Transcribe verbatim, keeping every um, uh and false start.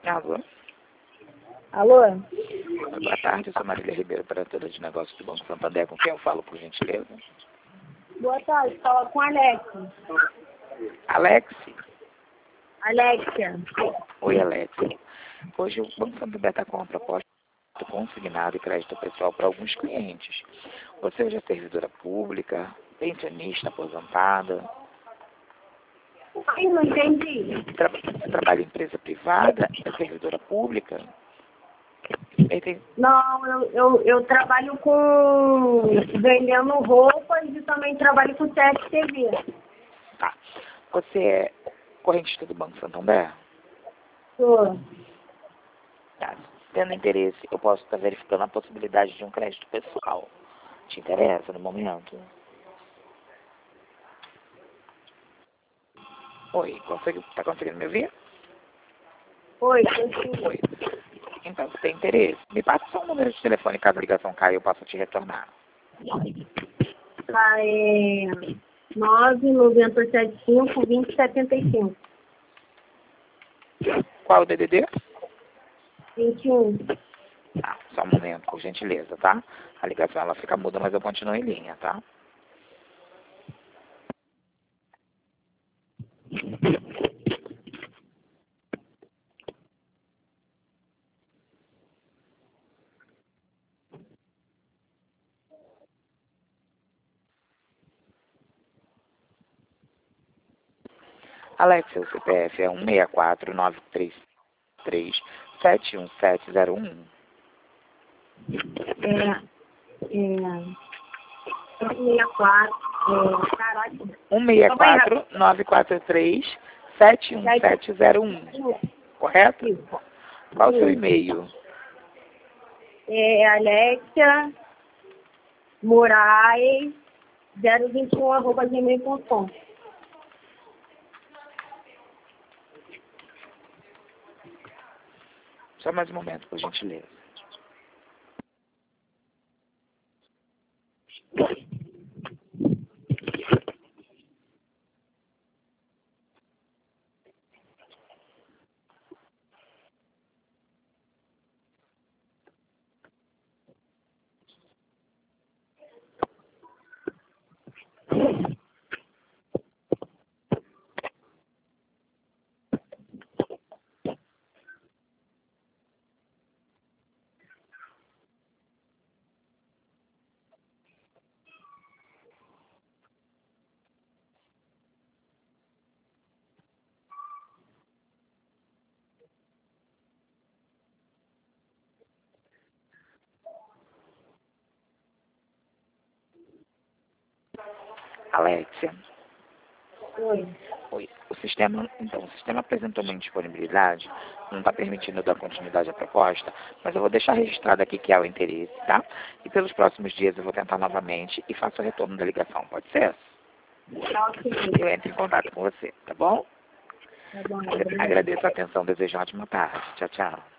Alô? Alô? Boa tarde, eu sou Marília Ribeiro, operadora de negócios do Banco Santander. Com quem eu falo, por gentileza? Boa tarde, fala com Alex. Alex? Alexia. Oi, Alex. Hoje o Banco Santander está com uma proposta consignada e crédito pessoal para alguns clientes. Você hoje é servidora pública, pensionista, aposentada? Ai, não entendi. Tra você trabalha em empresa privada? É servidora pública? Tem... Não, eu, eu, eu trabalho com vendendo roupas e também trabalho com C S T V. Tá. Você é correntista do Banco Santander? Sou. Tá. Tendo interesse, eu posso estar verificando a possibilidade de um crédito pessoal. Te interessa no momento? Oi, consegue, tá conseguindo me ouvir? Oi, eu Oi. Então, você tem interesse? Me passa só um número de telefone, caso a ligação caia, eu possa te retornar. Tá, é nove nove sete cinco, dois zero sete cinco. Qual é o D D D? vinte e um. Tá, só um momento, por gentileza, tá? A ligação, ela fica muda, mas eu continuo em linha, tá? Alex, seu C P F é um seis quatro nove três três sete um sete zero um. É, é, sessenta e quatro, é, caralho. um seis quatro nove quatro três sete um sete zero um. Correto? Isso. Qual o seu e-mail? É Alexia Moraes zero vinte e um arroba gmail ponto com. Só mais um momento, por gentileza. Alexia. Oi. Oi. O sistema, então, o sistema apresentou uma indisponibilidade, não está permitindo dar continuidade à proposta, mas eu vou deixar registrado aqui que há o interesse, tá? E pelos próximos dias eu vou tentar novamente e faço o retorno da ligação, pode ser? Tá, ok. Eu entro em contato com você, tá bom? Tá bom, Agradeço a atenção, desejo uma ótima tarde. Tchau, tchau.